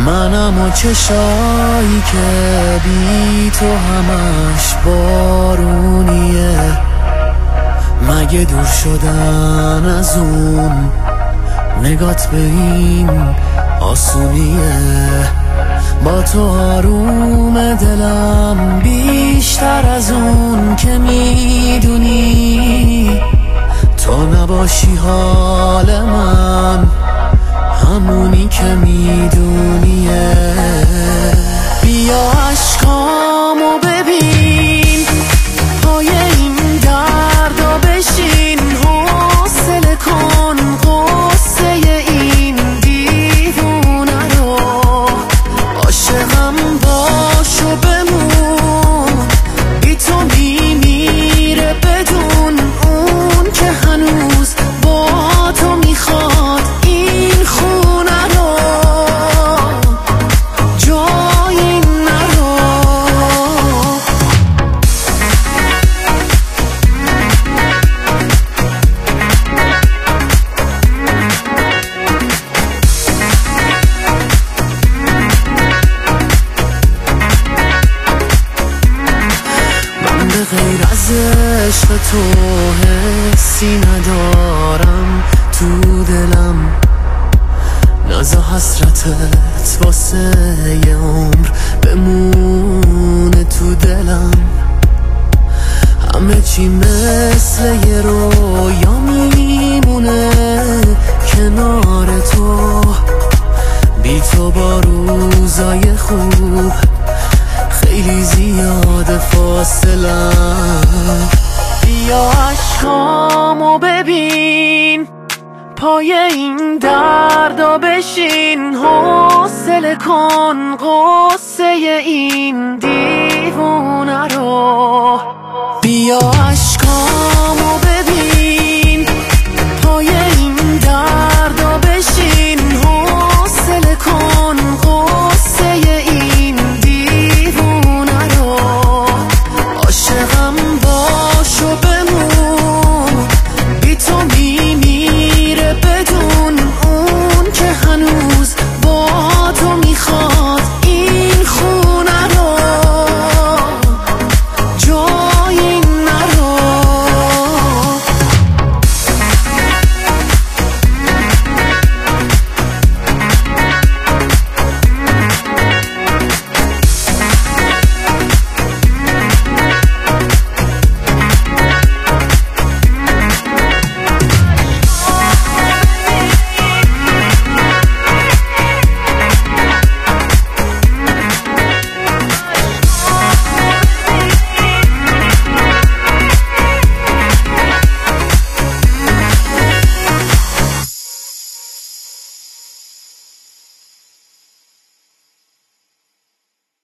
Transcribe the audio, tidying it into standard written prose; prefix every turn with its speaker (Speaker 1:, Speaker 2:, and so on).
Speaker 1: منم و چشایی که بی تو همش بارونیه، مگه دور شدن از اون نگات به این آسونیه؟ با تو آروم دلم بیشتر از اون که میدونی، تو نباشی حال من همونی که میدونیه. بیا عشقامو ببین، پای این دردا بشین، حوصله کن قصه این دیوونه رو، عاشقم باش و بمون، بی تو میمیره بدون اون که هنوز با تو میخواد این خونه رو، جایی نرو. من به غیر از عشق تو حسی ندارم تو دلم، ناز و حسرتت واسه یه عمر بمونه تو دلم. همه چی مثل یه رویا میمونه کنار تو، بی تو با روزای خوب خیلی زیاد فاصله. بیا عشقامو ببین، پای این دردا بشین، حوصله کن قصه این دیوونه رو. بیا